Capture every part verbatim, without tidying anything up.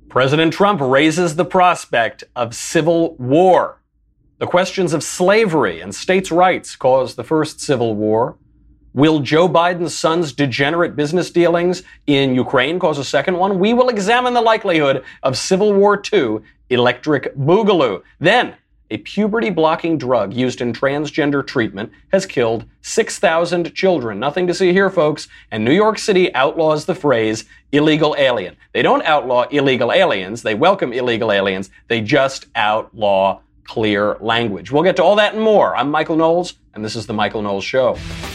President Trump raises the prospect of civil war. The questions of slavery and states' rights caused the first civil war. Will Joe Biden's son's degenerate business dealings in Ukraine cause a second one? We will examine the likelihood of Civil War two, electric boogaloo. Then, a puberty-blocking drug used in transgender treatment has killed six thousand children. Nothing to see here, folks. And New York City outlaws the phrase illegal alien. They don't outlaw illegal aliens. They welcome illegal aliens. They just outlaw clear language. We'll get to all that and more. I'm Michael Knowles, and this is The Michael Knowles Show.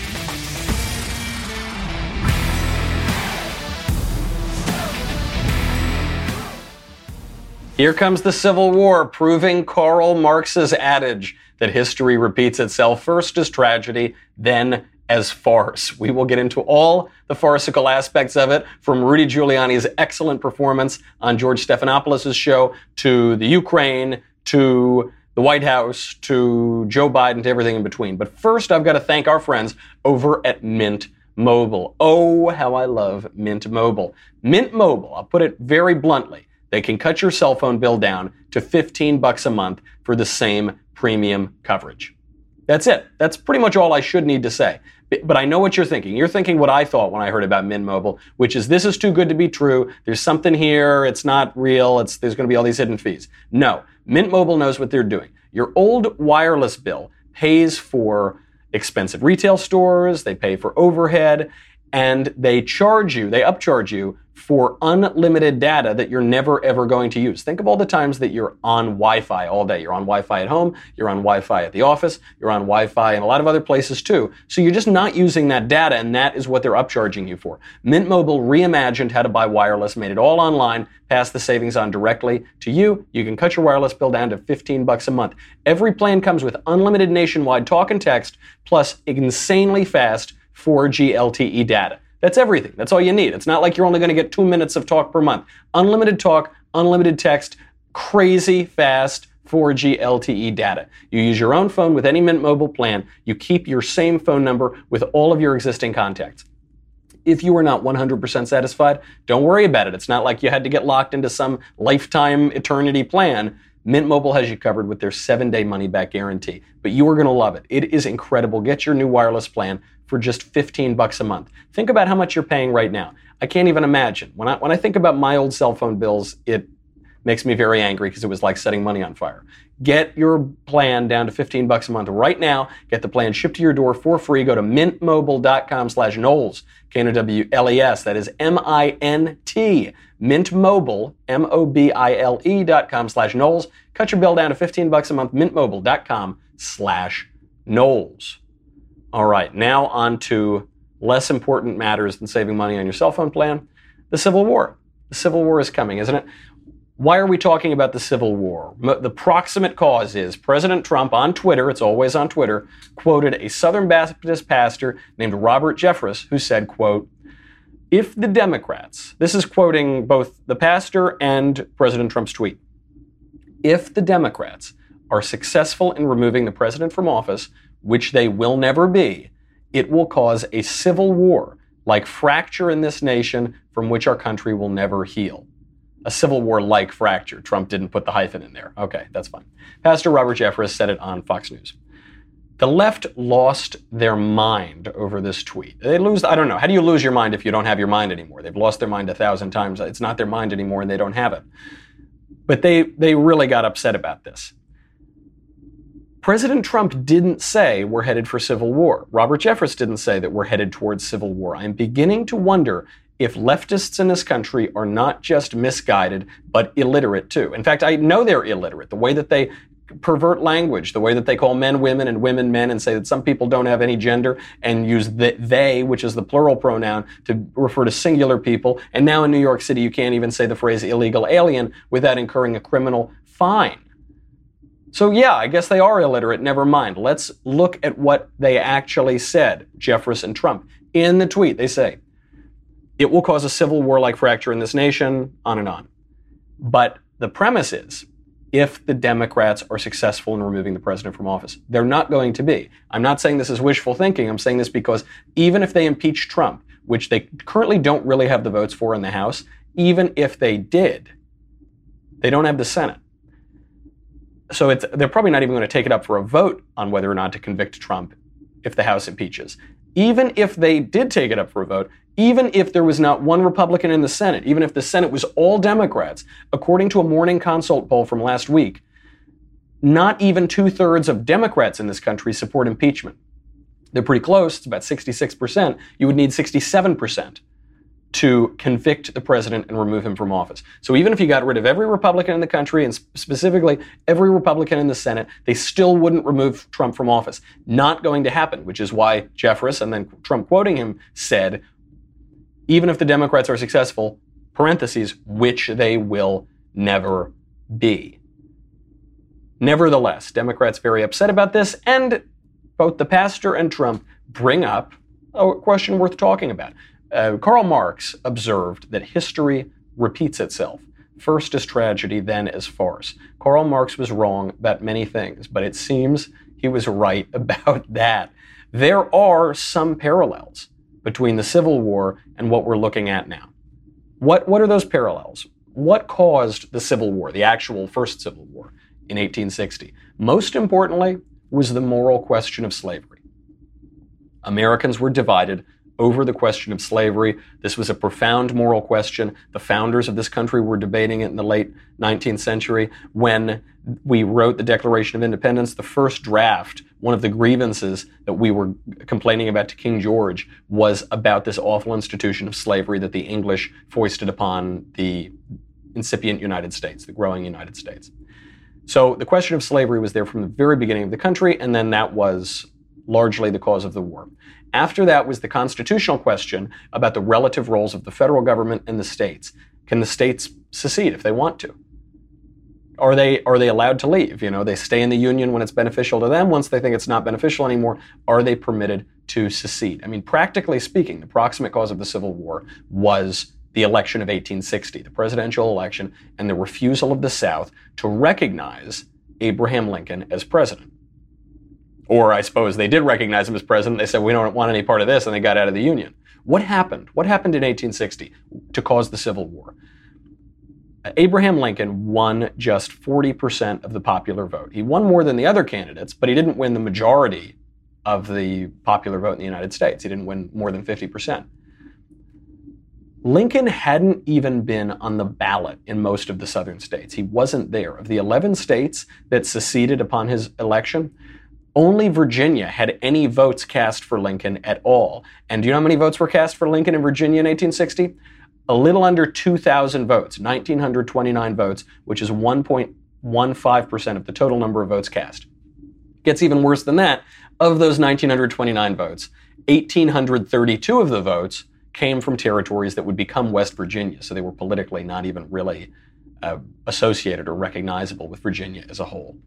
Here comes the Civil War, proving Karl Marx's adage that history repeats itself first as tragedy, then as farce. We will get into all the farcical aspects of it, from Rudy Giuliani's excellent performance on George Stephanopoulos' show, to the Ukraine, to the White House, to Joe Biden, to everything in between. But first, I've got to thank our friends over at Mint Mobile. Oh, how I love Mint Mobile. Mint Mobile, I'll put it very bluntly, they can cut your cell phone bill down to fifteen bucks a month for the same premium coverage. That's it. That's pretty much all I should need to say. But I know what you're thinking. You're thinking what I thought when I heard about Mint Mobile, which is this is too good to be true. There's something here. It's not real. It's, there's going to be all these hidden fees. No, Mint Mobile knows what they're doing. Your old wireless bill pays for expensive retail stores. They pay for overhead, and they charge you, they upcharge you for unlimited data that you're never, ever going to use. Think of all the times that you're on Wi-Fi all day. You're on Wi-Fi at home, you're on Wi-Fi at the office, you're on Wi-Fi in a lot of other places too. So you're just not using that data, and that is what they're upcharging you for. Mint Mobile reimagined how to buy wireless, made it all online, passed the savings on directly to you. You can cut your wireless bill down to fifteen bucks a month. Every plan comes with unlimited nationwide talk and text, plus insanely fast four G L T E data. That's everything. That's all you need. It's not like you're only going to get two minutes of talk per month. Unlimited talk, unlimited text, crazy fast four G L T E data. You use your own phone with any Mint Mobile plan. You keep your same phone number with all of your existing contacts. If you are not one hundred percent satisfied, don't worry about it. It's not like you had to get locked into some lifetime eternity plan. Mint Mobile has you covered with their seven-day money-back guarantee. But you are going to love it. It is incredible. Get your new wireless plan for just fifteen bucks a month. Think about how much you're paying right now. I can't even imagine. When I when I think about my old cell phone bills, it makes me very angry because it was like setting money on fire. Get your plan down to fifteen bucks a month right now. Get the plan shipped to your door for free. Go to mintmobile.com slash Knowles, K N O W L E S. That is M I N T. Mint Mobile, M O B I L E dot com slash Knowles. Cut your bill down to fifteen bucks a month, mintmobile.com slash Knowles. All right, now on to less important matters than saving money on your cell phone plan. The Civil War. The Civil War is coming, isn't it? Why are we talking about the Civil War? The proximate cause is President Trump on Twitter, it's always on Twitter, quoted a Southern Baptist pastor named Robert Jeffress, who said, quote, if the Democrats, this is quoting both the pastor and President Trump's tweet, if the Democrats are successful in removing the president from office, which they will never be, it will cause a civil war like fracture in this nation from which our country will never heal. A civil war like fracture. Trump didn't put the hyphen in there. Okay, that's fine. Pastor Robert Jeffress said it on Fox News. The left lost their mind over this tweet. They lose, I don't know, how do you lose your mind if you don't have your mind anymore? They've lost their mind a thousand times. It's not their mind anymore and they don't have it. But they, they really got upset about this. President Trump didn't say we're headed for civil war. Robert Jeffress didn't say that we're headed towards civil war. I'm beginning to wonder if leftists in this country are not just misguided, but illiterate too. In fact, I know they're illiterate. The way that they pervert language, the way that they call men women and women men and say that some people don't have any gender and use the, they, which is the plural pronoun, to refer to singular people. And now in New York City, you can't even say the phrase illegal alien without incurring a criminal fine. So yeah, I guess they are illiterate. Never mind. Let's look at what they actually said, Jeffress and Trump. In the tweet, they say, it will cause a civil war-like fracture in this nation, on and on. But the premise is, if the Democrats are successful in removing the president from office, they're not going to be. I'm not saying this is wishful thinking. I'm saying this because even if they impeach Trump, which they currently don't really have the votes for in the House, even if they did, They don't have the Senate. So it's, they're probably not even going to take it up for a vote on whether or not to convict Trump if the House impeaches. Even if they did take it up for a vote, even if there was not one Republican in the Senate, even if the Senate was all Democrats, according to a Morning Consult poll from last week, not even two-thirds of Democrats in this country support impeachment. They're pretty close. It's about sixty-six percent. You would need sixty-seven percent to convict the president and remove him from office. So even if you got rid of every Republican in the country, and specifically every Republican in the Senate, they still wouldn't remove Trump from office. Not going to happen, which is why Jeffress, and then Trump quoting him, said, even if the Democrats are successful, parentheses, which they will never be. Nevertheless, Democrats very upset about this, and both the pastor and Trump bring up a question worth talking about. Uh, Karl Marx observed that history repeats itself, first as tragedy, then as farce. Karl Marx was wrong about many things, but it seems he was right about that. There are some parallels between the Civil War and what we're looking at now. What, what are those parallels? What caused the Civil War, the actual first Civil War in eighteen sixty? Most importantly was the moral question of slavery. Americans were divided over the question of slavery. This was a profound moral question. The founders of this country were debating it in the late nineteenth century. When we wrote the Declaration of Independence, the first draft, one of the grievances that we were complaining about to King George was about this awful institution of slavery that the English foisted upon the incipient United States, the growing United States. So the question of slavery was there from the very beginning of the country, and then that was largely the cause of the war. After that was the constitutional question about the relative roles of the federal government and the states. Can the states secede if they want to? Are they are they allowed to leave? You know, they stay in the Union when it's beneficial to them. Once they think it's not beneficial anymore, are they permitted to secede? I mean, practically speaking, the proximate cause of the Civil War was the election of eighteen sixty, the presidential election, and the refusal of the South to recognize Abraham Lincoln as president. Or I suppose they did recognize him as president. They said, we don't want any part of this, and they got out of the Union. What happened? What happened in eighteen sixty to cause the Civil War? Abraham Lincoln won just forty percent of the popular vote. He won more than the other candidates, but he didn't win the majority of the popular vote in the United States. He didn't win more than fifty percent. Lincoln hadn't even been on the ballot in most of the southern states. He wasn't there. Of the eleven states that seceded upon his election, only Virginia had any votes cast for Lincoln at all. And do you know how many votes were cast for Lincoln in Virginia in eighteen sixty? A little under two thousand votes, one thousand nine hundred twenty-nine votes, which is one point one five percent of the total number of votes cast. Gets even worse than that. Of those one thousand nine hundred twenty-nine votes, one thousand eight hundred thirty-two of the votes came from territories that would become West Virginia, so they were politically not even really uh, associated or recognizable with Virginia as a whole.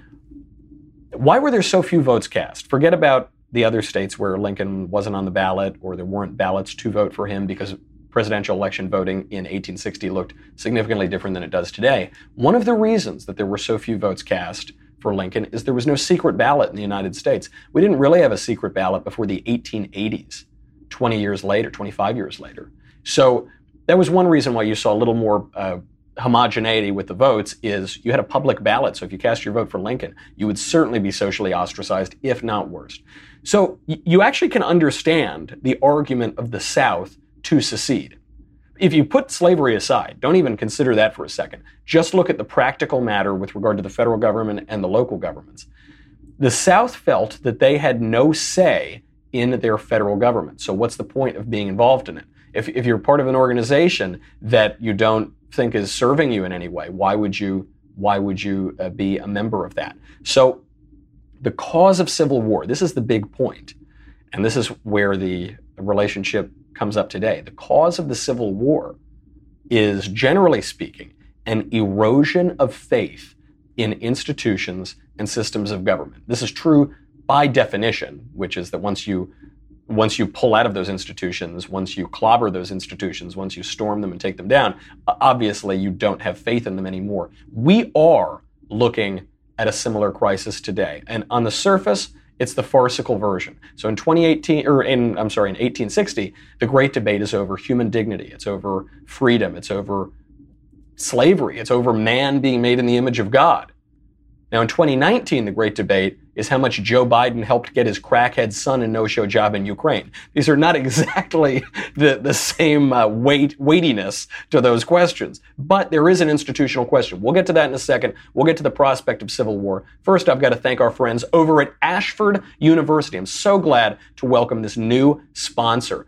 Why were there so few votes cast? Forget about the other states where Lincoln wasn't on the ballot or there weren't ballots to vote for him because presidential election voting in eighteen sixty looked significantly different than it does today. One of the reasons that there were so few votes cast for Lincoln is there was no secret ballot in the United States. We didn't really have a secret ballot before the eighteen eighties, twenty years later, twenty-five years later. So that was one reason why you saw a little more uh, homogeneity with the votes is you had a public ballot. So if you cast your vote for Lincoln, you would certainly be socially ostracized, if not worse. So y- you actually can understand the argument of the South to secede. If you put slavery aside, don't even consider that for a second. Just look at the practical matter with regard to the federal government and the local governments. The South felt that they had no say in their federal government. So what's the point of being involved in it? If, if you're part of an organization that you don't think is serving you in any way, why would you, why would you uh, be a member of that? So the cause of civil war, this is the big point, and this is where the relationship comes up today. The cause of the Civil War is, generally speaking, an erosion of faith in institutions and systems of government. This is true by definition, which is that once you once you pull out of those institutions, once you clobber those institutions, once you storm them and take them down, obviously you don't have faith in them anymore. We are looking at a similar crisis today. And on the surface, it's the farcical version. So in twenty eighteen, or in, I'm sorry, in eighteen sixty, the great debate is over human dignity. It's over freedom. It's over slavery. It's over man being made in the image of God. Now, in twenty nineteen, the great debate is how much Joe Biden helped get his crackhead son a no-show job in Ukraine. These are not exactly the, the same uh, weight weightiness to those questions, but there is an institutional question. We'll get to that in a second. We'll get to the prospect of civil war. First, I've got to thank our friends over at Ashford University. I'm so glad to welcome this new sponsor.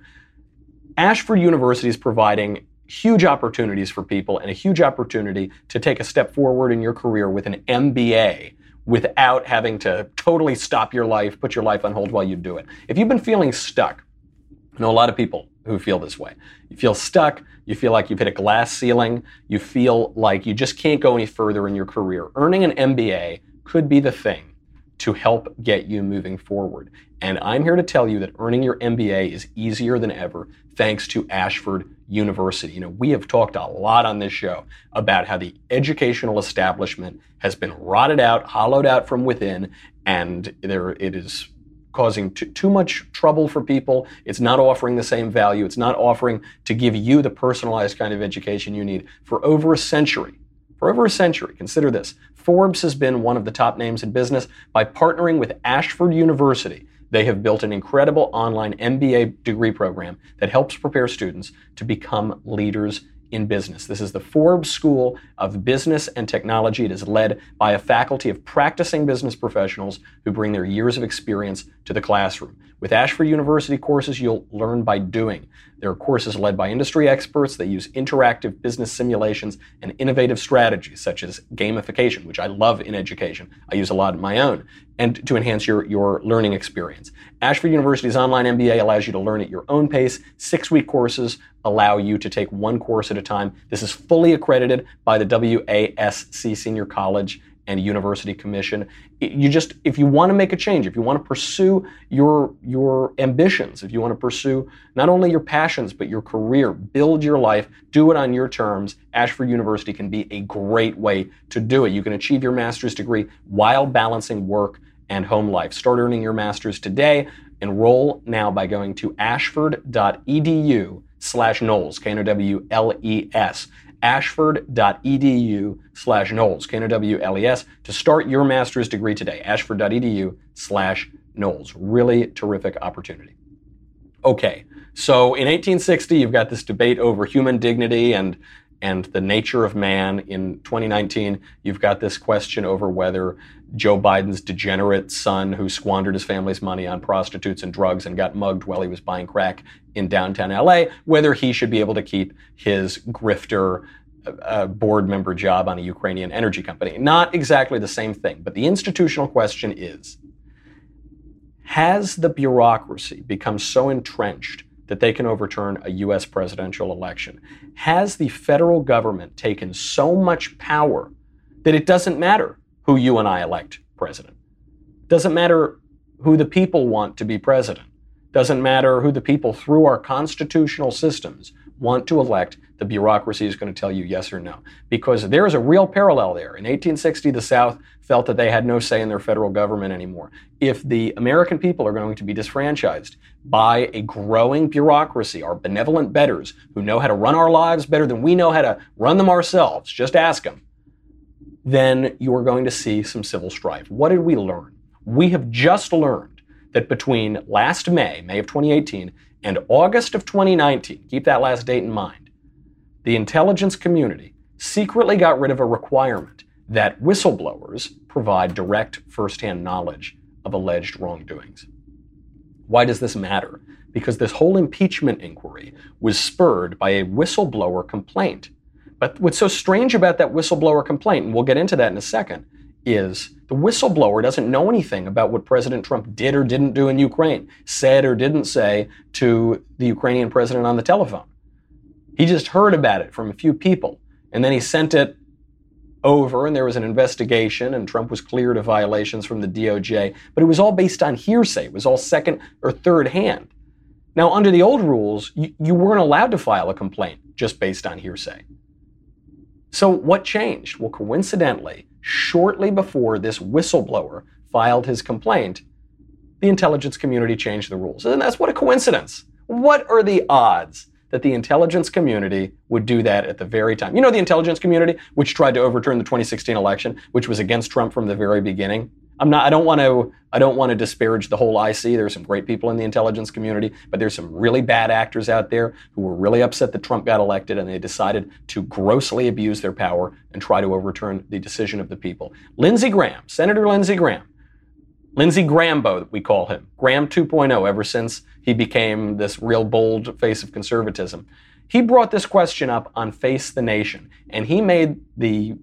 Ashford University is providing huge opportunities for people and a huge opportunity to take a step forward in your career with an M B A without having to totally stop your life, put your life on hold while you do it. If you've been feeling stuck, I know a lot of people who feel this way. You feel stuck, you feel like you've hit a glass ceiling, you feel like you just can't go any further in your career. Earning an M B A could be the thing to help get you moving forward. And I'm here to tell you that earning your M B A is easier than ever thanks to Ashford University. You know, we have talked a lot on this show about how the educational establishment has been rotted out, hollowed out from within, and there it is causing t- too much trouble for people. It's not offering the same value. It's not offering to give you the personalized kind of education you need. For over a century, for over a century, consider this, Forbes has been one of the top names in business. By partnering with Ashford University, they have built an incredible online M B A degree program that helps prepare students to become leaders in business. This is the Forbes School of Business and Technology. It is led by a faculty of practicing business professionals who bring their years of experience to the classroom. With Ashford University courses, you'll learn by doing. There are courses led by industry experts that use interactive business simulations and innovative strategies such as gamification, which I love in education. I use a lot of my own, and to enhance your, your learning experience. Ashford University's online M B A allows you to learn at your own pace. Six-week courses allow you to take one course at a time. This is fully accredited by the W A S C Senior College and University Commission. You just, if you want to make a change, if you want to pursue your, your ambitions, if you want to pursue not only your passions, but your career, build your life, do it on your terms, Ashford University can be a great way to do it. You can achieve your master's degree while balancing work and home life. Start earning your master's today. Enroll now by going to ashford.edu slash Knowles, K N O W L E S. ashford.edu slash Knowles, K N O W L E S, to start your master's degree today. ashford.edu slash Knowles. Really terrific opportunity. Okay, so in eighteen sixty, you've got this debate over human dignity and and the nature of man. In twenty nineteen, you've got this question over whether Joe Biden's degenerate son, who squandered his family's money on prostitutes and drugs and got mugged while he was buying crack in downtown L A, whether he should be able to keep his grifter uh, board member job on a Ukrainian energy company. Not exactly the same thing, but the institutional question is, has the bureaucracy become so entrenched that they can overturn a U S presidential election? Has the federal government taken so much power that it doesn't matter who you and I elect president? Doesn't matter who the people want to be president. Doesn't matter who the people through our constitutional systems want to elect. The bureaucracy is going to tell you yes or no. Because there is a real parallel there. In eighteen sixty, the South felt that they had no say in their federal government anymore. If the American people are going to be disfranchised by a growing bureaucracy, our benevolent betters who know how to run our lives better than we know how to run them ourselves, just ask them, then you are going to see some civil strife. What did we learn? We have just learned that between last May, May of twenty eighteen, and August of twenty nineteen, keep that last date in mind, the intelligence community secretly got rid of a requirement that whistleblowers provide direct firsthand knowledge of alleged wrongdoings. Why does this matter? Because this whole impeachment inquiry was spurred by a whistleblower complaint. But what's so strange about that whistleblower complaint, and we'll get into that in a second, is the whistleblower doesn't know anything about what President Trump did or didn't do in Ukraine, said or didn't say to the Ukrainian president on the telephone. He just heard about it from a few people, and then he sent it over, and there was an investigation, and Trump was cleared of violations from the D O J, but it was all based on hearsay. It was all second or third hand. Now, under the old rules, you, you weren't allowed to file a complaint just based on hearsay. So what changed? Well, coincidentally, shortly before this whistleblower filed his complaint, the intelligence community changed the rules. And that's what a coincidence. What are the odds that the intelligence community would do that at the very time. You know, the intelligence community, which tried to overturn the twenty sixteen election, which was against Trump from the very beginning. I'm not, I don't want to, I don't want to disparage the whole I C. There's some great people in the intelligence community, but there's some really bad actors out there who were really upset that Trump got elected, and they decided to grossly abuse their power and try to overturn the decision of the people. Lindsey Graham, Senator Lindsey Graham, Lindsey Grambo, we call him, Graham two point oh, ever since he became this real bold face of conservatism. He brought this question up on Face the Nation, and he made the,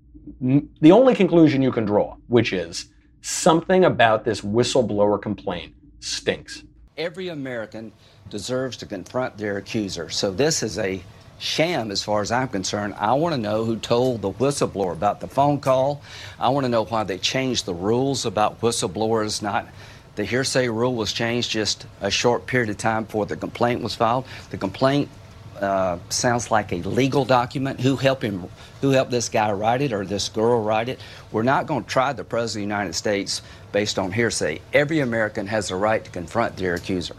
the only conclusion you can draw, which is something about this whistleblower complaint stinks. Every American deserves to confront their accuser. So this is a sham as far as I'm concerned. I want to know who told the whistleblower about the phone call. I want to know why they changed the rules about whistleblowers. Not the hearsay rule was changed just a short period of time before the complaint was filed. The complaint uh, sounds like a legal document. Who helped him? Who helped this guy write it or this girl write it? We're not going to try the President of the United States based on hearsay. Every American has the right to confront their accuser.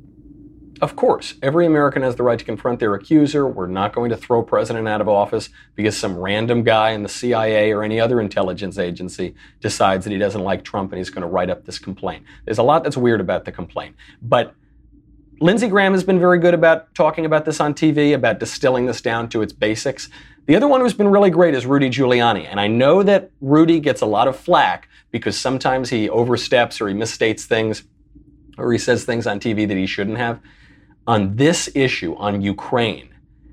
Of course, every American has the right to confront their accuser. We're not going to throw a president out of office because some random guy in the C I A or any other intelligence agency decides that he doesn't like Trump and he's going to write up this complaint. There's a lot that's weird about the complaint. But Lindsey Graham has been very good about talking about this on T V, about distilling this down to its basics. The other one who's been really great is Rudy Giuliani. And I know that Rudy gets a lot of flack because sometimes he oversteps or he misstates things or he says things on T V that he shouldn't have. On this issue, on Ukraine,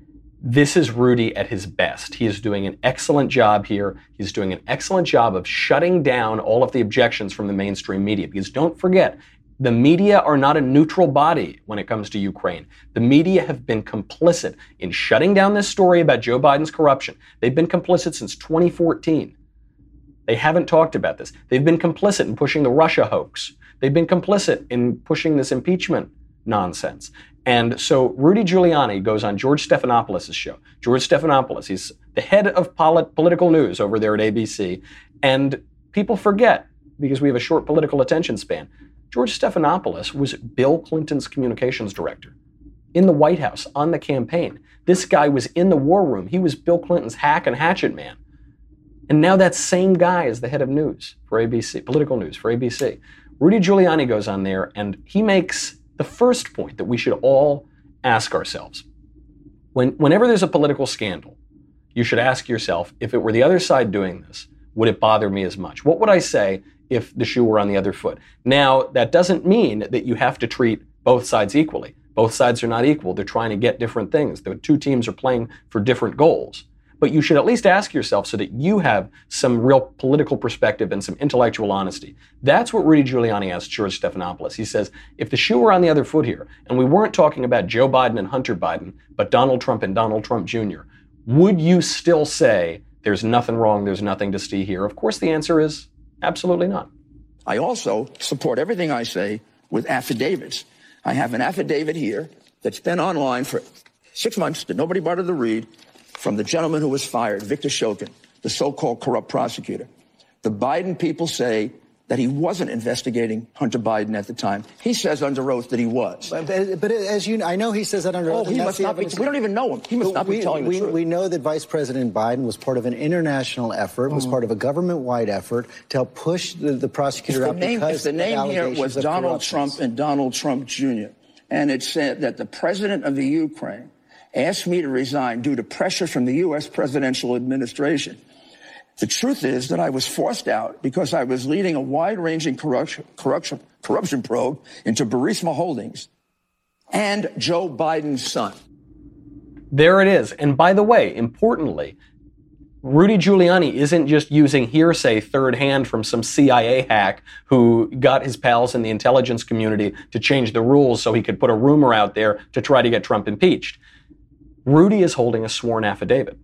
this is Rudy at his best. He is doing an excellent job here. He's doing an excellent job of shutting down all of the objections from the mainstream media. Because don't forget, the media are not a neutral body when it comes to Ukraine. The media have been complicit in shutting down this story about Joe Biden's corruption. They've been complicit since twenty fourteen. They haven't talked about this. They've been complicit in pushing the Russia hoax. They've been complicit in pushing this impeachment nonsense. And so Rudy Giuliani goes on George Stephanopoulos' show. George Stephanopoulos, he's the head of polit- political news over there at A B C. And people forget, because we have a short political attention span, George Stephanopoulos was Bill Clinton's communications director in the White House on the campaign. This guy was in the war room. He was Bill Clinton's hack and hatchet man. And now that same guy is the head of news for A B C, political news for A B C. Rudy Giuliani goes on there and he makes the first point that we should all ask ourselves. When, whenever there's a political scandal, you should ask yourself, if it were the other side doing this, would it bother me as much? What would I say if the shoe were on the other foot? Now, that doesn't mean that you have to treat both sides equally. Both sides are not equal. They're trying to get different things. The two teams are playing for different goals. But you should at least ask yourself so that you have some real political perspective and some intellectual honesty. That's what Rudy Giuliani asked George Stephanopoulos. He says, if the shoe were on the other foot here, and we weren't talking about Joe Biden and Hunter Biden, but Donald Trump and Donald Trump Junior, would you still say there's nothing wrong, there's nothing to see here? Of course, the answer is absolutely not. I also support everything I say with affidavits. I have an affidavit here that's been online for six months that nobody bothered to read, from the gentleman who was fired, Victor Shokin, the so-called corrupt prosecutor. The Biden people say that he wasn't investigating Hunter Biden at the time. He says under oath that he was. But, but as you know, I know he says that under oh, oath. He must not be, we don't even know him. He must not we, be telling we, the truth. We know that Vice President Biden was part of an international effort, mm. was part of a government-wide effort to help push the, the prosecutor if out the name, because if the name here was Donald Trump and Donald Trump Junior, and it said that the president of the Ukraine asked me to resign due to pressure from the U S presidential administration. The truth is that I was forced out because I was leading a wide-ranging corruption, corruption, corruption probe into Burisma Holdings and Joe Biden's son. There it is. And by the way, importantly, Rudy Giuliani isn't just using hearsay third hand from some C I A hack who got his pals in the intelligence community to change the rules so he could put a rumor out there to try to get Trump impeached. Rudy is holding a sworn affidavit.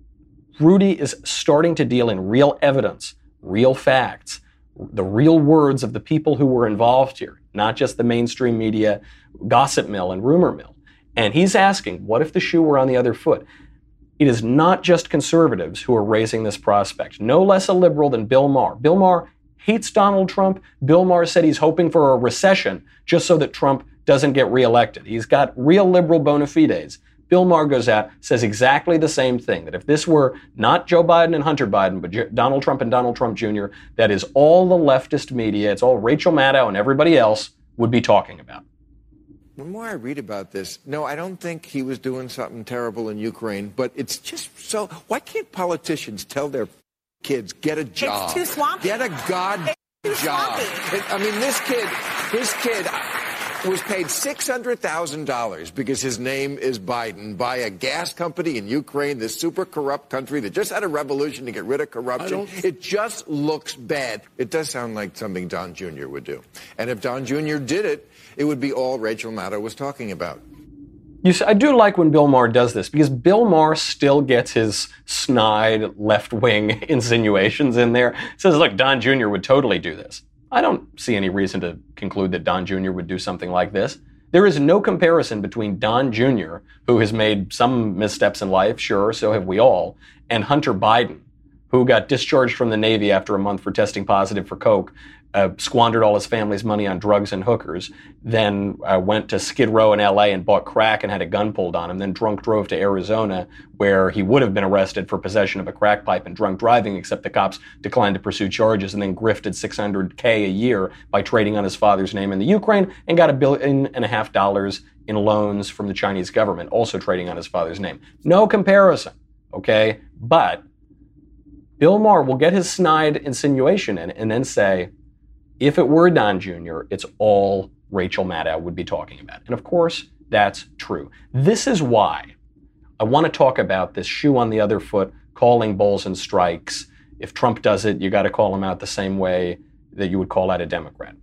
Rudy is starting to deal in real evidence, real facts, the real words of the people who were involved here, not just the mainstream media, gossip mill and rumor mill. And he's asking, what if the shoe were on the other foot? It is not just conservatives who are raising this prospect. No less a liberal than Bill Maher. Bill Maher hates Donald Trump. Bill Maher said he's hoping for a recession just so that Trump doesn't get reelected. He's got real liberal bona fides. Bill Maher goes out, says exactly the same thing, that if this were not Joe Biden and Hunter Biden, but J- Donald Trump and Donald Trump Junior, that is all the leftist media, it's all Rachel Maddow and everybody else would be talking about. The more I read about this, no, I don't think he was doing something terrible in Ukraine, but it's just so, why can't politicians tell their kids, get a job? It's too swampy. Get a god It's too job. swampy. It, I mean, this kid, this kid was paid six hundred thousand dollars because his name is Biden by a gas company in Ukraine, this super corrupt country that just had a revolution to get rid of corruption. It just looks bad. It does sound like something Don Junior would do. And if Don Junior did it, it would be all Rachel Maddow was talking about. You see, I do like when Bill Maher does this, because Bill Maher still gets his snide left-wing insinuations in there. Says, look, Don Junior would totally do this. I don't see any reason to conclude that Don Junior would do something like this. There is no comparison between Don Junior, who has made some missteps in life, sure, so have we all, and Hunter Biden, who got discharged from the Navy after a month for testing positive for coke, uh, squandered all his family's money on drugs and hookers, then uh, went to Skid Row in L A and bought crack and had a gun pulled on him, then drunk drove to Arizona, where he would have been arrested for possession of a crack pipe and drunk driving, except the cops declined to pursue charges, and then grifted six hundred K a year by trading on his father's name in the Ukraine, and got a billion and a half dollars in loans from the Chinese government, also trading on his father's name. No comparison, okay? But Bill Maher will get his snide insinuation in and then say, if it were Don Junior, it's all Rachel Maddow would be talking about. And of course, that's true. This is why I want to talk about this shoe on the other foot, calling balls and strikes. If Trump does it, you got to call him out the same way that you would call out a Democrat.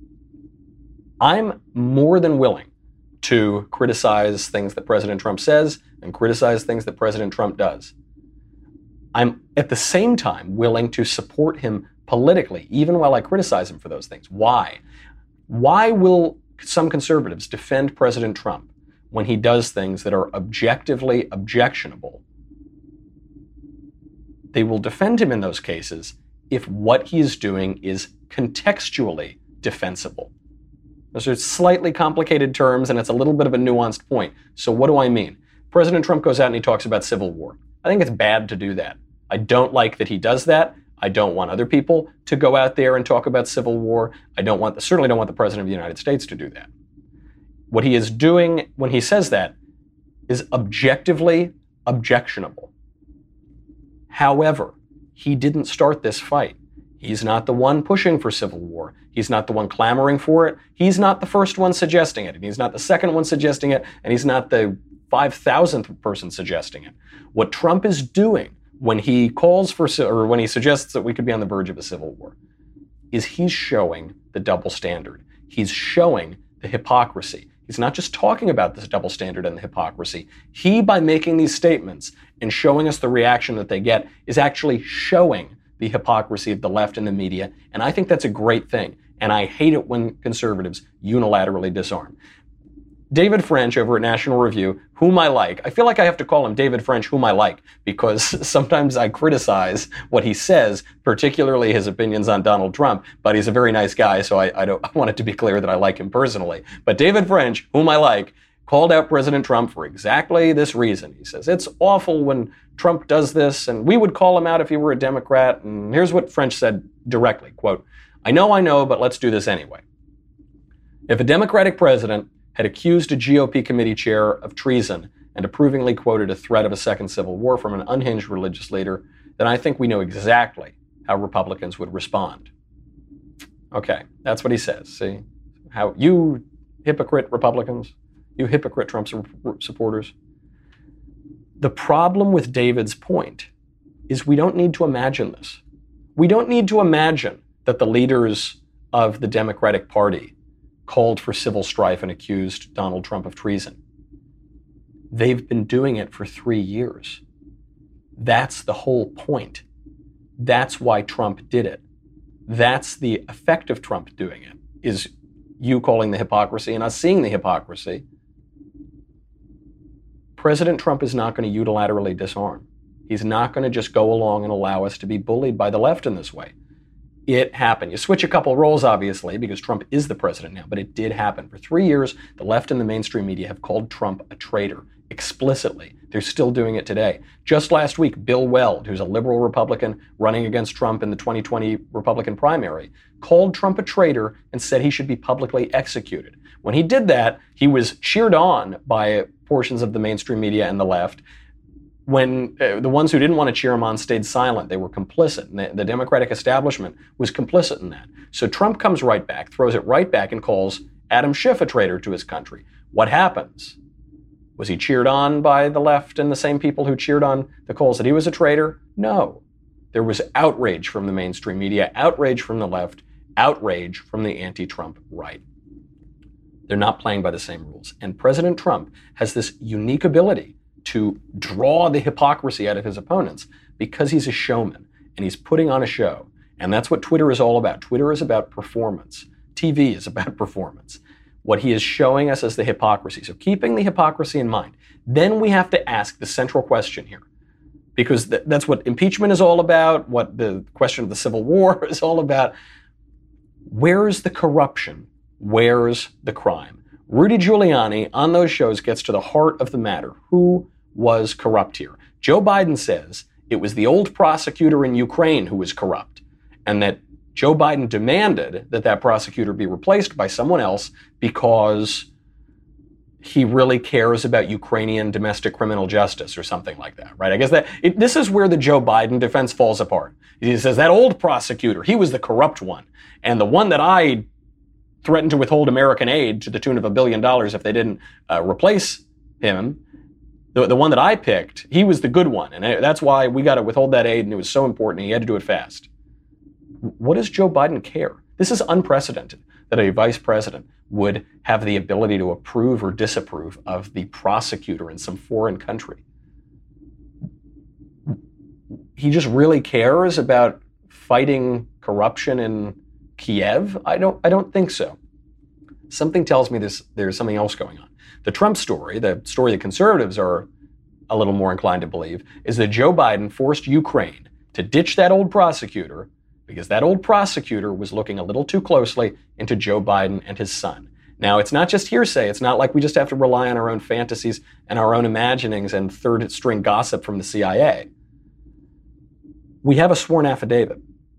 I'm more than willing to criticize things that President Trump says and criticize things that President Trump does. I'm at the same time willing to support him politically, even while I criticize him for those things. Why? Why will some conservatives defend President Trump when he does things that are objectively objectionable? They will defend him in those cases if what he is doing is contextually defensible. Those are slightly complicated terms, and it's a little bit of a nuanced point. So what do I mean? President Trump goes out and he talks about civil war. I think it's bad to do that. I don't like that he does that. I don't want other people to go out there and talk about civil war. I don't want, certainly don't want the President of the United States to do that. What he is doing when he says that is objectively objectionable. However, he didn't start this fight. He's not the one pushing for civil war. He's not the one clamoring for it. He's not the first one suggesting it. And he's not the second one suggesting it. And he's not the five thousandth person suggesting it. What Trump is doing when he calls for, or when he suggests that we could be on the verge of a civil war, is he's showing the double standard. He's showing the hypocrisy. He's not just talking about this double standard and the hypocrisy. He, by making these statements and showing us the reaction that they get, is actually showing the hypocrisy of the left and the media. And I think that's a great thing. And I hate it when conservatives unilaterally disarm. David French over at National Review, whom I like. I feel like I have to call him David French, whom I like, because sometimes I criticize what he says, particularly his opinions on Donald Trump, but he's a very nice guy, so I, I don't I want it to be clear that I like him personally. But David French, whom I like, called out President Trump for exactly this reason. He says, it's awful when Trump does this, and we would call him out if he were a Democrat. And here's what French said directly, quote, I know, I know, but let's do this anyway. If a Democratic president had accused a G O P committee chair of treason and approvingly quoted a threat of a second civil war from an unhinged religious leader, then I think we know exactly how Republicans would respond. Okay, that's what he says. See? How you hypocrite Republicans, you hypocrite Trump supporters. The problem with David's point is we don't need to imagine this. We don't need to imagine that the leaders of the Democratic Party called for civil strife and accused Donald Trump of treason. They've been doing it for three years. That's the whole point. That's why Trump did it. That's the effect of Trump doing it, is you calling the hypocrisy and us seeing the hypocrisy. President Trump is not going to unilaterally disarm. He's not going to just go along and allow us to be bullied by the left in this way. It happened. You switch a couple roles, obviously, because Trump is the president now, but it did happen. For three years, the left and the mainstream media have called Trump a traitor explicitly. They're still doing it today. Just last week, Bill Weld, who's a liberal Republican running against Trump in the twenty twenty Republican primary, called Trump a traitor and said he should be publicly executed. When he did that, he was cheered on by portions of the mainstream media and the left. When uh, the ones who didn't want to cheer him on stayed silent, they were complicit. And the, the Democratic establishment was complicit in that. So Trump comes right back, throws it right back, and calls Adam Schiff a traitor to his country. What happens? Was he cheered on by the left and the same people who cheered on the calls that he was a traitor? No. There was outrage from the mainstream media, outrage from the left, outrage from the anti-Trump right. They're not playing by the same rules. And President Trump has this unique ability to draw the hypocrisy out of his opponents because he's a showman and he's putting on a show. And that's what Twitter is all about. Twitter is about performance. T V is about performance. What he is showing us is the hypocrisy. So keeping the hypocrisy in mind, then we have to ask the central question here. Because th- that's what impeachment is all about, what the question of the Civil War is all about. Where's the corruption? Where's the crime? Rudy Giuliani on those shows gets to the heart of the matter. Who was corrupt here? Joe Biden says it was the old prosecutor in Ukraine who was corrupt, and that Joe Biden demanded that that prosecutor be replaced by someone else because he really cares about Ukrainian domestic criminal justice or something like that, right? I guess that it, this is where the Joe Biden defense falls apart. He says that old prosecutor, he was the corrupt one, and the one that I threatened to withhold American aid to the tune of a billion dollars if they didn't uh, replace him, the, the one that I picked, he was the good one, and that's why we got to withhold that aid, and it was so important, and he had to do it fast. What does Joe Biden care? This is unprecedented, that a vice president would have the ability to approve or disapprove of the prosecutor in some foreign country. He just really cares about fighting corruption in Kiev? I don't, I don't think so. Something tells me this, there's something else going on. The Trump story, the story that conservatives are a little more inclined to believe, is that Joe Biden forced Ukraine to ditch that old prosecutor because that old prosecutor was looking a little too closely into Joe Biden and his son. Now, it's not just hearsay. It's not like we just have to rely on our own fantasies and our own imaginings and third-string gossip from the C I A. We have a sworn affidavit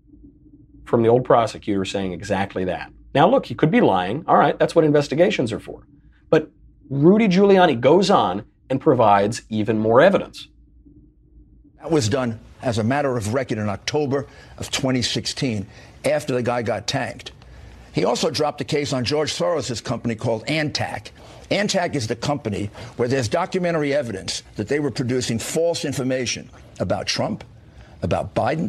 from the old prosecutor saying exactly that. Now, look, he could be lying. All right, that's what investigations are for. But Rudy Giuliani goes on and provides even more evidence. That was done as a matter of record in October of twenty sixteen, after the guy got tanked. He also dropped a case on George Soros' company called Antac. Antac is the company where there's documentary evidence that they were producing false information about Trump, about Biden.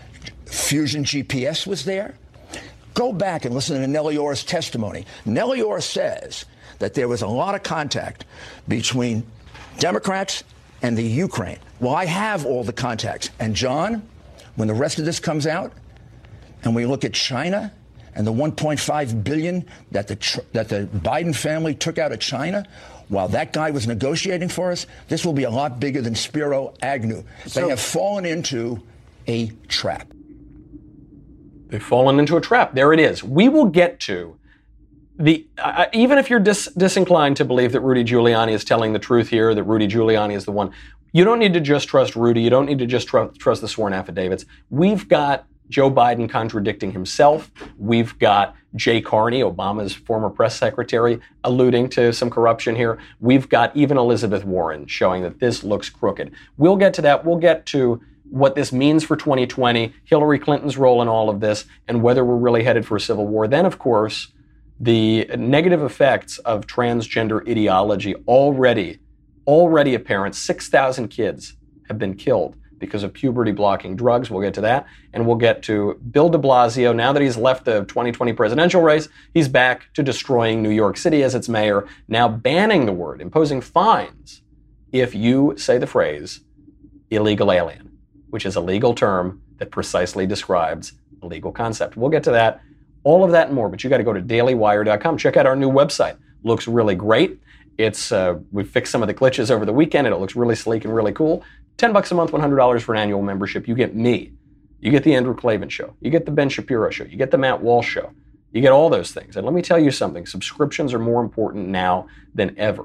Fusion G P S was there. Go back and listen to Nellie Ohr's testimony. Nellie Ohr says that there was a lot of contact between Democrats and the Ukraine. Well, I have all the contacts. And John, when the rest of this comes out, and we look at China and the one point five billion dollars that the that the Biden family took out of China, while that guy was negotiating for us, this will be a lot bigger than Spiro Agnew. So, they have fallen into a trap. They've fallen into a trap. There it is. We will get to the, uh, even if you're dis- disinclined to believe that Rudy Giuliani is telling the truth here, that Rudy Giuliani is the one, you don't need to just trust Rudy. You don't need to just tr- trust the sworn affidavits. We've got Joe Biden contradicting himself. We've got Jay Carney, Obama's former press secretary, alluding to some corruption here. We've got even Elizabeth Warren showing that this looks crooked. We'll get to that. We'll get to what this means for twenty twenty, Hillary Clinton's role in all of this, and whether we're really headed for a civil war. Then, of course, the negative effects of transgender ideology already, already apparent. six thousand kids have been killed because of puberty-blocking drugs. We'll get to that. And we'll get to Bill de Blasio. Now that he's left the twenty twenty presidential race, he's back to destroying New York City as its mayor, now banning the word, imposing fines if you say the phrase illegal alien, which is a legal term that precisely describes a legal concept. We'll get to that, all of that and more, but you got to go to daily wire dot com. Check out our new website. Looks really great. It's uh, we fixed some of the glitches over the weekend, and it looks really sleek and really cool. Ten bucks a month, one hundred dollars for an annual membership. You get me. You get the Andrew Klavan Show. You get the Ben Shapiro Show. You get the Matt Walsh Show. You get all those things. And let me tell you something. Subscriptions are more important now than ever.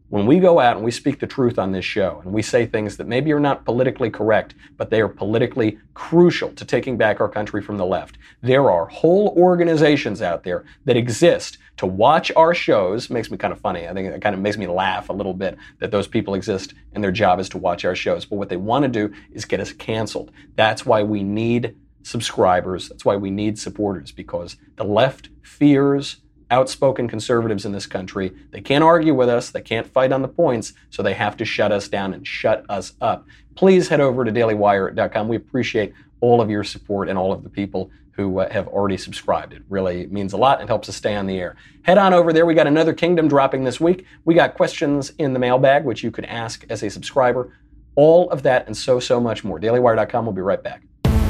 When we go out and we speak the truth on this show and we say things that maybe are not politically correct, but they are politically crucial to taking back our country from the left, there are whole organizations out there that exist to watch our shows. It makes me kind of funny. I think it kind of makes me laugh a little bit that those people exist and their job is to watch our shows. But what they want to do is get us canceled. That's why we need subscribers. That's why we need supporters, because the left fears outspoken conservatives in this country. They can't argue with us. They can't fight on the points, so they have to shut us down and shut us up. Please head over to daily wire dot com. We appreciate all of your support and all of the people who uh, have already subscribed. It really means a lot and helps us stay on the air. Head on over there. We got another Kingdom dropping this week. We got questions in the mailbag, which you can ask as a subscriber. All of that and so, so much more. daily wire dot com. We'll be right back.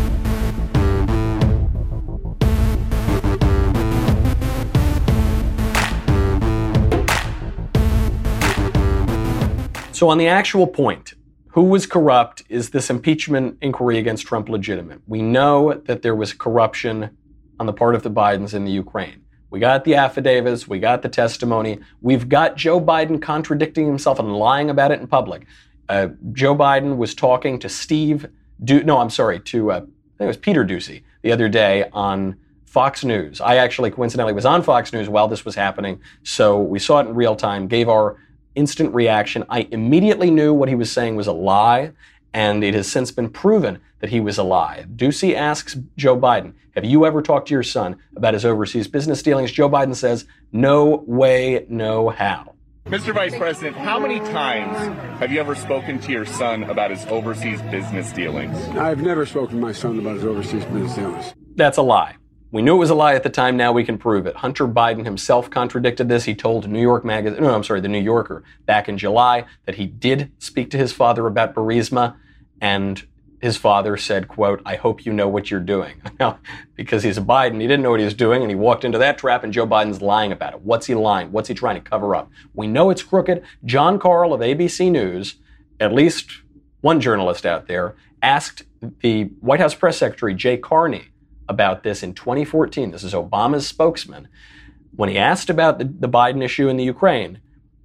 So on the actual point, who was corrupt? Is this impeachment inquiry against Trump legitimate? We know that there was corruption on the part of the Bidens in the Ukraine. We got the affidavits. We got the testimony. We've got Joe Biden contradicting himself and lying about it in public. Uh, Joe Biden was talking to Steve, du- no, I'm sorry, to, uh, I think it was Peter Doocy the other day on Fox News. I actually coincidentally was on Fox News while this was happening, so we saw it in real time, gave our instant reaction. I immediately knew what he was saying was a lie, and it has since been proven that he was a lie. Doocy asks Joe Biden, have you ever talked to your son about his overseas business dealings? Joe Biden says, no way, no how. Mister Vice President, how many times have you ever spoken to your son about his overseas business dealings? I've never spoken to my son about his overseas business dealings. That's a lie. We knew it was a lie at the time. Now we can prove it. Hunter Biden himself contradicted this. He told New York Magazine, no, I'm sorry, the New Yorker back in July that he did speak to his father about Burisma, and his father said, quote, I hope you know what you're doing. Now, because he's a Biden, he didn't know what he was doing, and he walked into that trap, and Joe Biden's lying about it. What's he lying? What's he trying to cover up? We know it's crooked. Jon Karl of A B C News, at least one journalist out there, asked the White House press secretary, Jay Carney, about this in twenty fourteen. This is Obama's spokesman. When he asked about the, the Biden issue in the Ukraine,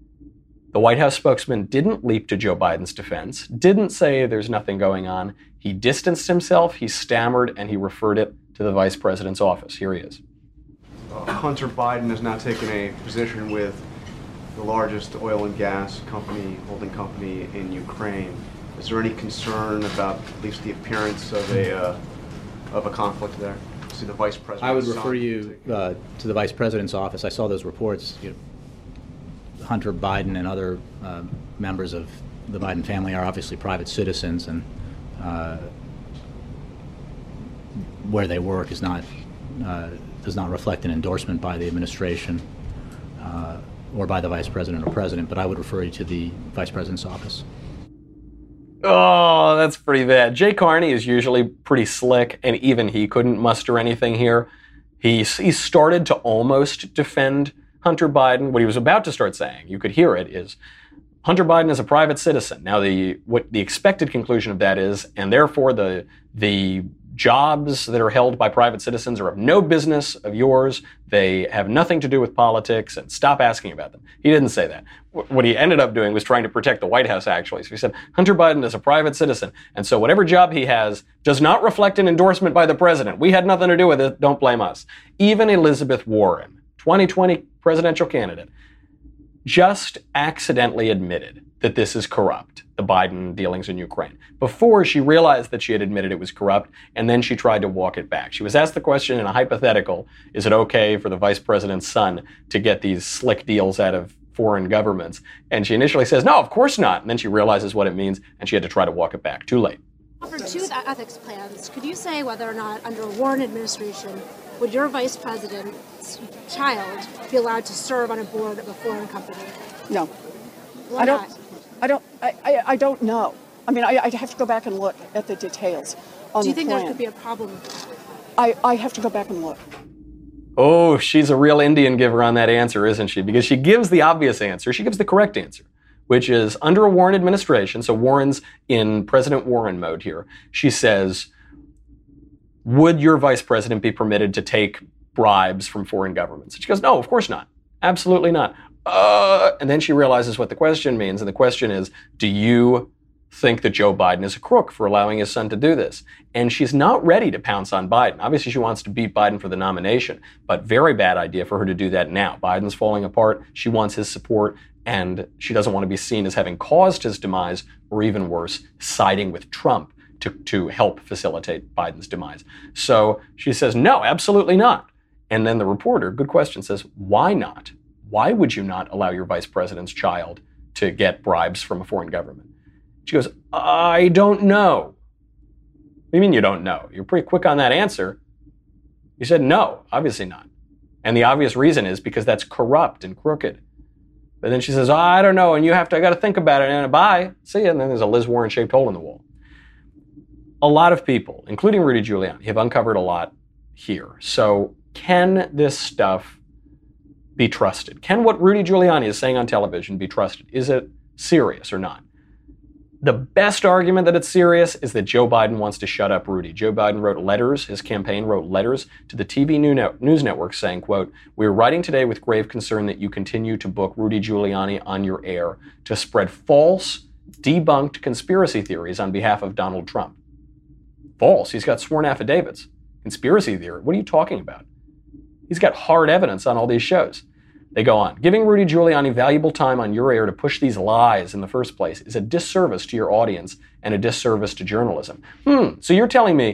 the White House spokesman didn't leap to Joe Biden's defense, didn't say there's nothing going on. He distanced himself, he stammered, and he referred it to the vice president's office. Here he is. Uh, Hunter Biden has now taken a position with the largest oil and gas company, holding company in Ukraine. Is there any concern about at least the appearance of a uh, of a conflict there? See the vice president. I would refer you uh, to the vice president's office. I saw those reports. You know, Hunter Biden and other uh, members of the Biden family are obviously private citizens, and uh, where they work is not uh, does not reflect an endorsement by the administration uh, or by the vice president or president. But I would refer you to the vice president's office. Oh, that's pretty bad. Jay Carney is usually pretty slick, and even he couldn't muster anything here. He, he started to almost defend Hunter Biden. What he was about to start saying, you could hear it, is Hunter Biden is a private citizen. Now, the what the expected conclusion of that is, and therefore the the jobs that are held by private citizens are of no business of yours. They have nothing to do with politics, and stop asking about them. He didn't say that. What he ended up doing was trying to protect the White House, actually. So he said, Hunter Biden is a private citizen, and so whatever job he has does not reflect an endorsement by the president. We had nothing to do with it. Don't blame us. Even Elizabeth Warren, twenty twenty presidential candidate, just accidentally admitted that this is corrupt, the Biden dealings in Ukraine, before she realized that she had admitted it was corrupt, and then she tried to walk it back. She was asked the question in a hypothetical, is it okay for the vice president's son to get these slick deals out of foreign governments? And she initially says, no, of course not. And then she realizes what it means, and she had to try to walk it back. Too late. For two ethics plans, could you say whether or not under a Warren administration would your vice president's child be allowed to serve on a board of a foreign company? No. Why I don't. not? I don't. I, I, I don't know. I mean, I, I'd have to go back and look at the details on Do you the think plan. there could be a problem with that? I, I have to go back and look. Oh, she's a real Indian giver on that answer, isn't she? Because she gives the obvious answer. She gives the correct answer, which is under a Warren administration. So Warren's in President Warren mode here. She says, would your vice president be permitted to take bribes from foreign governments? And she goes, no, of course not. Absolutely not. uh, and then she realizes what the question means. And the question is, do you think that Joe Biden is a crook for allowing his son to do this? And she's not ready to pounce on Biden. Obviously, she wants to beat Biden for the nomination, but very bad idea for her to do that now. Biden's falling apart. She wants his support, and she doesn't want to be seen as having caused his demise, or even worse, siding with Trump to, to help facilitate Biden's demise. So she says, no, absolutely not. And then the reporter, good question, says, why not? Why would you not allow your vice president's child to get bribes from a foreign government? She goes, I don't know. What do you mean you don't know? You're pretty quick on that answer. You said no, obviously not. And the obvious reason is because that's corrupt and crooked. But then she says, oh, I don't know, and you have to, I got to think about it, and bye, see you. And then there's a Liz Warren-shaped hole in the wall. A lot of people, including Rudy Giuliani, have uncovered a lot here. So can this stuff be trusted? Can what Rudy Giuliani is saying on television be trusted? Is it serious or not? The best argument that it's serious is that Joe Biden wants to shut up Rudy. Joe Biden wrote letters, his campaign wrote letters to the T V news network saying, quote, we're writing today with grave concern that you continue to book Rudy Giuliani on your air to spread false, debunked conspiracy theories on behalf of Donald Trump. False. He's got sworn affidavits. Conspiracy theory. What are you talking about? He's got hard evidence on all these shows. They go on. Giving Rudy Giuliani valuable time on your air to push these lies in the first place is a disservice to your audience and a disservice to journalism. Hmm. So you're telling me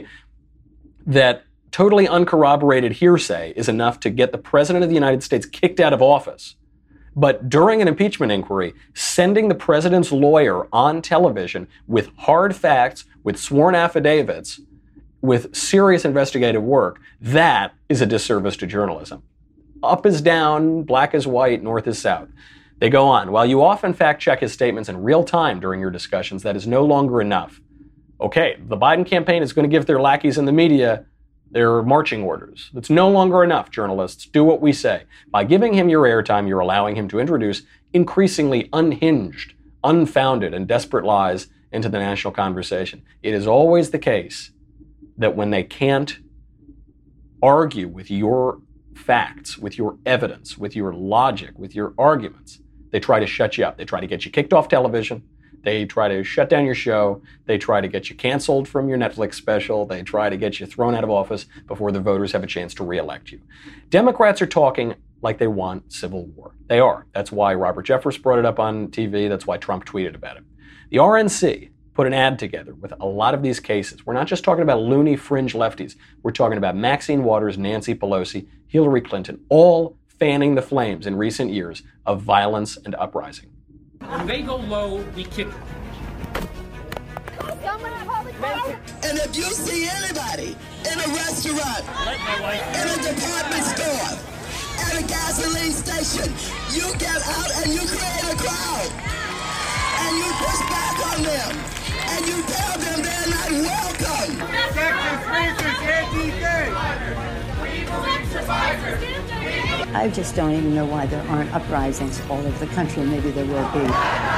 that totally uncorroborated hearsay is enough to get the president of the United States kicked out of office, but during an impeachment inquiry, sending the president's lawyer on television with hard facts, with sworn affidavits, with serious investigative work, that is a disservice to journalism. Up is down, black is white, north is south. They go on. While you often fact-check his statements in real time during your discussions, that is no longer enough. Okay, the Biden campaign is going to give their lackeys in the media their marching orders. That's no longer enough, journalists. Do what we say. By giving him your airtime, you're allowing him to introduce increasingly unhinged, unfounded, and desperate lies into the national conversation. It is always the case that when they can't argue with your facts, with your evidence, with your logic, with your arguments, they try to shut you up. They try to get you kicked off television. They try to shut down your show. They try to get you canceled from your Netflix special. They try to get you thrown out of office before the voters have a chance to reelect you. Democrats are talking like they want civil war. They are. That's why Robert Jeffress brought it up on T V. That's why Trump tweeted about it. The R N C put an ad together with a lot of these cases. We're not just talking about loony fringe lefties. We're talking about Maxine Waters, Nancy Pelosi, Hillary Clinton, all fanning the flames in recent years of violence and uprising. When they go low, we kick. And if you see anybody in a restaurant, in a department store, at a gasoline station, you get out and you create a crowd. And you push back on them. And you tell them they're not welcome. I just don't even know why there aren't uprisings all over the country. Maybe there will be.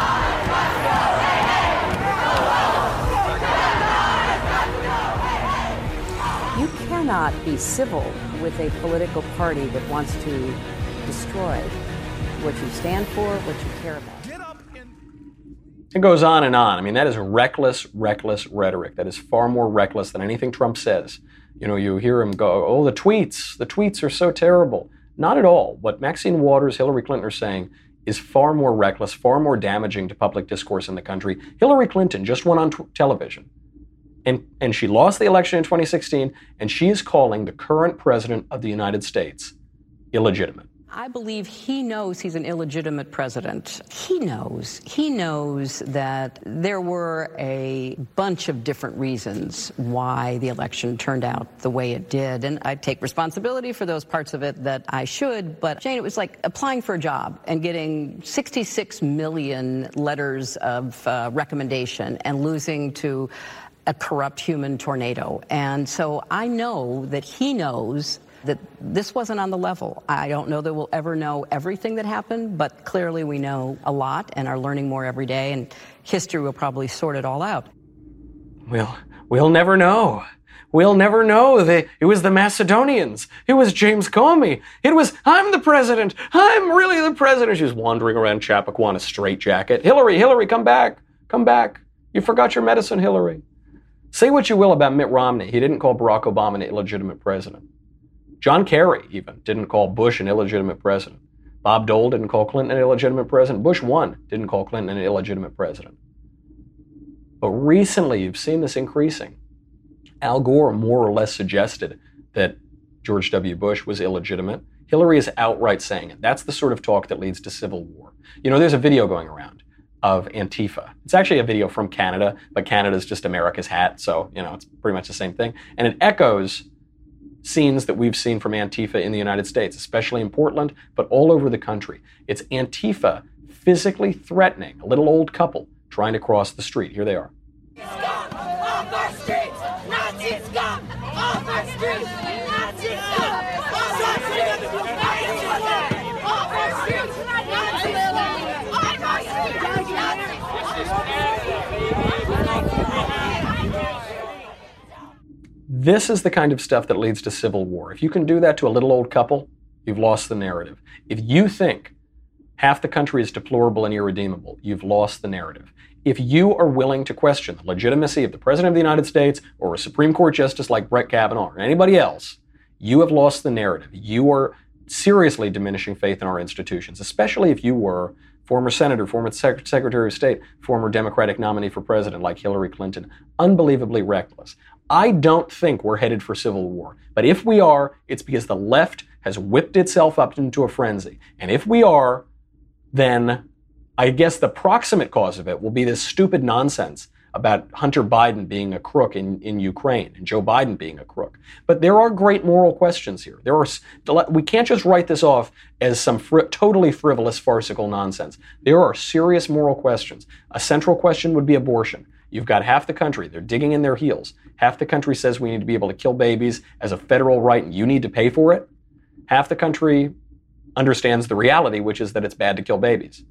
You cannot be civil with a political party that wants to destroy what you stand for, what you care about. It goes on and on. I mean, that is reckless, reckless rhetoric. That is far more reckless than anything Trump says. You know, you hear him go, oh, the tweets, the tweets are so terrible. Not at all. What Maxine Waters, Hillary Clinton are saying is far more reckless, far more damaging to public discourse in the country. Hillary Clinton just went on t- television, and, and she lost the election in twenty sixteen, and she is calling the current president of the United States illegitimate. I believe he knows he's an illegitimate president. He knows. He knows that there were a bunch of different reasons why the election turned out the way it did. And I take responsibility for those parts of it that I should. But, Jane, it was like applying for a job and getting sixty-six million letters of uh, recommendation and losing to a corrupt human tornado. And so I know that he knows that this wasn't on the level. I don't know that we'll ever know everything that happened, but clearly we know a lot and are learning more every day, and history will probably sort it all out. We'll, we'll never know. we'll never know. They, it was the Macedonians. It was James Comey. It was, I'm the president. I'm really the president. She was wandering around Chappaqua in a straitjacket. Hillary, Hillary, come back. Come back. You forgot your medicine, Hillary. Say what you will about Mitt Romney. He didn't call Barack Obama an illegitimate president. John Kerry, even, didn't call Bush an illegitimate president. Bob Dole didn't call Clinton an illegitimate president. Bush one didn't call Clinton an illegitimate president. But recently, you've seen this increasing. Al Gore more or less suggested that George W. Bush was illegitimate. Hillary is outright saying it. That's the sort of talk that leads to civil war. You know, there's a video going around of Antifa. It's actually a video from Canada, but Canada's just America's hat, so, you know, it's pretty much the same thing. And it echoes scenes that we've seen from Antifa in the United States, especially in Portland, but all over the country. It's Antifa physically threatening a little old couple trying to cross the street. Here they are. Scum off our streets! Nazi scum off our streets! Nazi scum off our streets! Nazi scum off our streets! Nazi scum off our This is the kind of stuff that leads to civil war. If you can do that to a little old couple, you've lost the narrative. If you think half the country is deplorable and irredeemable, you've lost the narrative. If you are willing to question the legitimacy of the President of the United States or a Supreme Court justice like Brett Kavanaugh or anybody else, you have lost the narrative. You are seriously diminishing faith in our institutions, especially if you were former senator, former sec- secretary of state, former Democratic nominee for president like Hillary Clinton. Unbelievably reckless. I don't think we're headed for civil war. But if we are, it's because the left has whipped itself up into a frenzy. And if we are, then I guess the proximate cause of it will be this stupid nonsense about Hunter Biden being a crook in, in Ukraine and Joe Biden being a crook. But there are great moral questions here. There are, we can't just write this off as some fr- totally frivolous, farcical nonsense. There are serious moral questions. A central question would be abortion. You've got half the country, they're digging in their heels. Half the country says we need to be able to kill babies as a federal right and you need to pay for it. Half the country understands the reality, which is that it's bad to kill babies.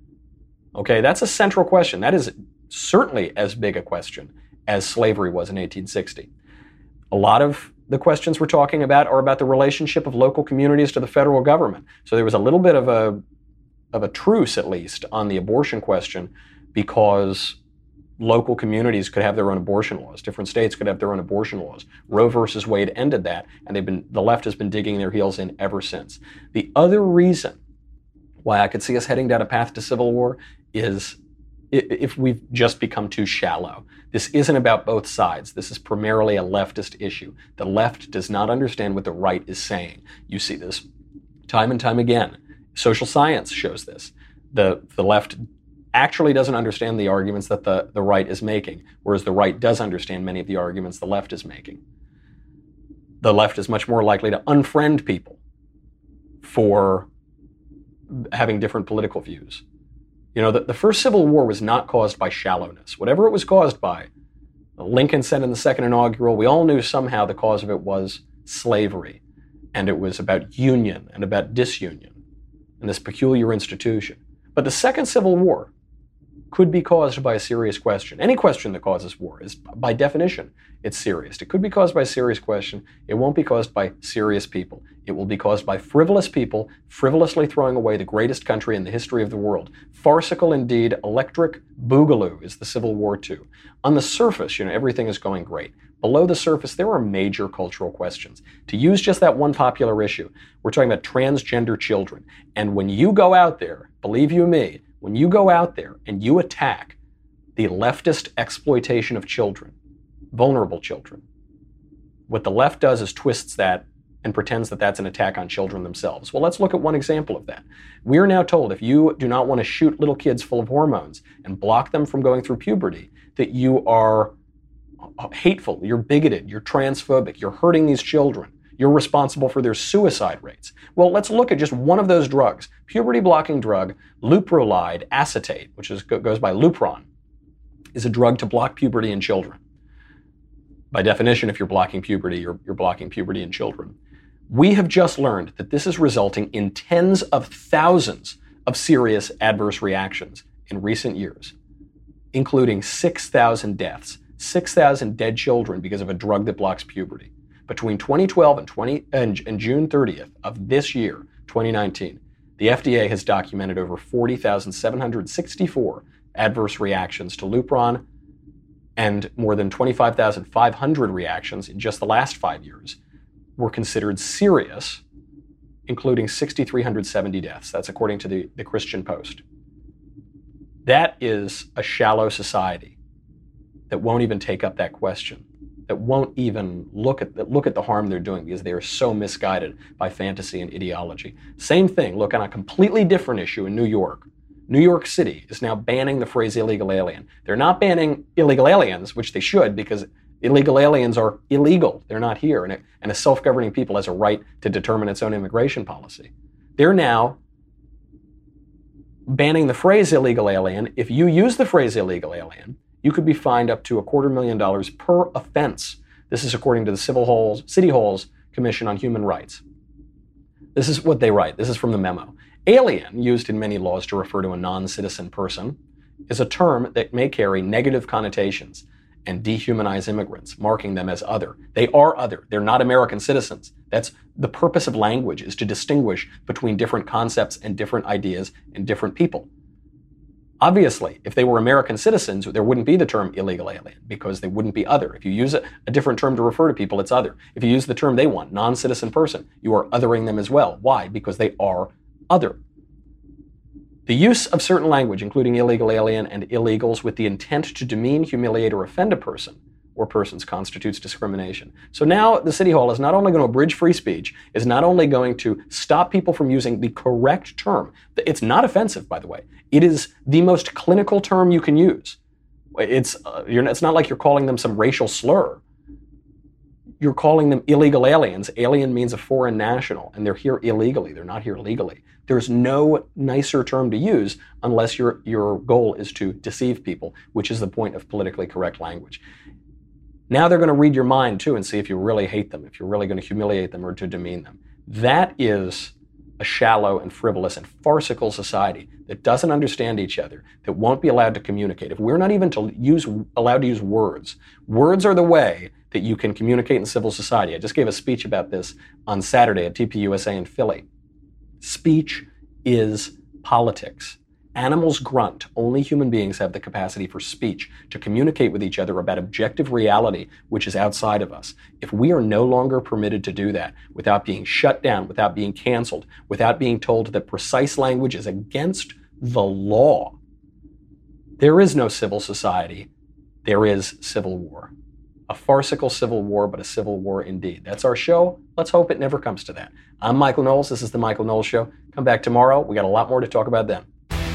Okay, that's a central question. That is certainly as big a question as slavery was in eighteen sixty. A lot of the questions we're talking about are about the relationship of local communities to the federal government. So there was a little bit of a of a truce, at least, on the abortion question because local communities could have their own abortion laws. Different states could have their own abortion laws. Roe versus Wade ended that, and they've been the left has been digging their heels in ever since. The other reason why I could see us heading down a path to civil war is if we've just become too shallow. This isn't about both sides. This is primarily a leftist issue. The left does not understand what the right is saying. You see this time and time again. Social science shows this. The, the left actually doesn't understand the arguments that the, the right is making, whereas the right does understand many of the arguments the left is making. The left is much more likely to unfriend people for having different political views. You know, the, the first Civil War was not caused by shallowness. Whatever it was caused by, Lincoln said in the second inaugural, we all knew somehow the cause of it was slavery. And it was about union and about disunion and this peculiar institution. But the second Civil War could be caused by a serious question. Any question that causes war is, by definition, it's serious. It could be caused by a serious question. It won't be caused by serious people. It will be caused by frivolous people frivolously throwing away the greatest country in the history of the world. Farcical indeed, electric boogaloo is the Civil War too. On the surface, you know, everything is going great. Below the surface, there are major cultural questions. To use just that one popular issue, we're talking about transgender children. And when you go out there, believe you me, when you go out there and you attack the leftist exploitation of children, vulnerable children, what the left does is twists that and pretends that that's an attack on children themselves. Well, let's look at one example of that. We are now told if you do not want to shoot little kids full of hormones and block them from going through puberty, that you are hateful, you're bigoted, you're transphobic, you're hurting these children. You're responsible for their suicide rates. Well, let's look at just one of those drugs. Puberty-blocking drug, leuprolide acetate, which is, goes by Lupron, is a drug to block puberty in children. By definition, if you're blocking puberty, you're, you're blocking puberty in children. We have just learned that this is resulting in tens of thousands of serious adverse reactions in recent years, including six thousand deaths. six thousand dead children because of a drug that blocks puberty. Between twenty twelve and, twenty, and, and June thirtieth of this year, twenty nineteen, the F D A has documented over forty thousand seven hundred sixty-four adverse reactions to Lupron and more than twenty-five thousand five hundred reactions in just the last five years were considered serious, including six thousand three hundred seventy deaths. That's according to the, the Christian Post. That is a shallow society that won't even take up that question, that won't even look at the, look at the harm they're doing because they are so misguided by fantasy and ideology. Same thing, look on a completely different issue in New York. New York City is now banning the phrase illegal alien. They're not banning illegal aliens, which they should, because illegal aliens are illegal. They're not here, and a, and a self-governing people has a right to determine its own immigration policy. They're now banning the phrase illegal alien. If you use the phrase illegal alien, you could be fined up to a quarter million dollars per offense. This is according to the Civil Halls, City Hall's Commission on Human Rights. This is what they write. This is from the memo. Alien, used in many laws to refer to a non-citizen person, is a term that may carry negative connotations and dehumanize immigrants, marking them as other. They are other. They're not American citizens. That's the purpose of language, is to distinguish between different concepts and different ideas and different people. Obviously, if they were American citizens, there wouldn't be the term illegal alien because they wouldn't be other. If you use a, a different term to refer to people, it's other. If you use the term they want, non-citizen person, you are othering them as well. Why? Because they are other. The use of certain language, including illegal alien and illegals, with the intent to demean, humiliate, or offend a person or persons constitutes discrimination. So now the City Hall is not only going to abridge free speech, is not only going to stop people from using the correct term. It's not offensive, by the way. It is the most clinical term you can use. It's, uh, you're, it's not like you're calling them some racial slur. You're calling them illegal aliens. Alien means a foreign national, and they're here illegally. They're not here legally. There's no nicer term to use unless your, your goal is to deceive people, which is the point of politically correct language. Now they're going to read your mind, too, and see if you really hate them, if you're really going to humiliate them or to demean them. That is a shallow and frivolous and farcical society that doesn't understand each other, that won't be allowed to communicate. If we're not even to use, allowed to use words, words are the way that you can communicate in civil society. I just gave a speech about this on Saturday at T P U S A in Philly. Speech is politics. Animals grunt. Only human beings have the capacity for speech, to communicate with each other about objective reality, which is outside of us. If we are no longer permitted to do that without being shut down, without being canceled, without being told that precise language is against the law, there is no civil society. There is civil war. A farcical civil war, but a civil war indeed. That's our show. Let's hope it never comes to that. I'm Michael Knowles. This is The Michael Knowles Show. Come back tomorrow. We got a lot more to talk about then.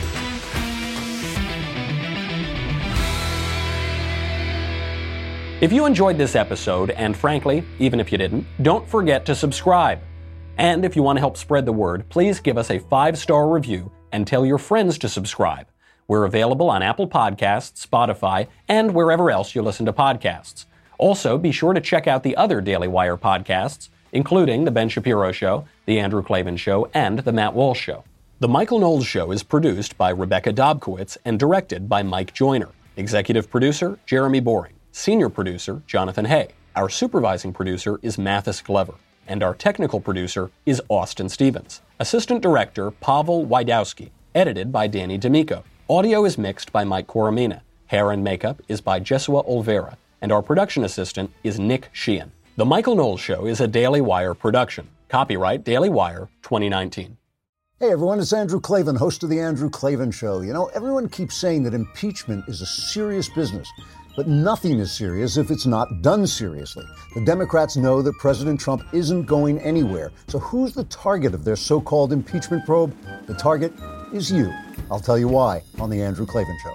If you enjoyed this episode, and frankly, even if you didn't, don't forget to subscribe. And if you want to help spread the word, please give us a five-star review and tell your friends to subscribe. We're available on Apple Podcasts, Spotify, and wherever else you listen to podcasts. Also, be sure to check out the other Daily Wire podcasts, including The Ben Shapiro Show, The Andrew Klavan Show, and The Matt Walsh Show. The Michael Knowles Show is produced by Rebecca Dobkowitz and directed by Mike Joyner. Executive producer, Jeremy Boring. Senior producer, Jonathan Hay. Our supervising producer is Mathis Glover. And our technical producer is Austin Stevens. Assistant director, Pavel Wydowski. Edited by Danny D'Amico. Audio is mixed by Mike Coromina. Hair and makeup is by Jesua Olvera. And our production assistant is Nick Sheehan. The Michael Knowles Show is a Daily Wire production. Copyright Daily Wire twenty nineteen. Hey everyone, it's Andrew Klavan, host of The Andrew Klavan Show. You know, everyone keeps saying that impeachment is a serious business, but nothing is serious if it's not done seriously. The Democrats know that President Trump isn't going anywhere. So who's the target of their so-called impeachment probe? The target is you. I'll tell you why on The Andrew Klavan Show.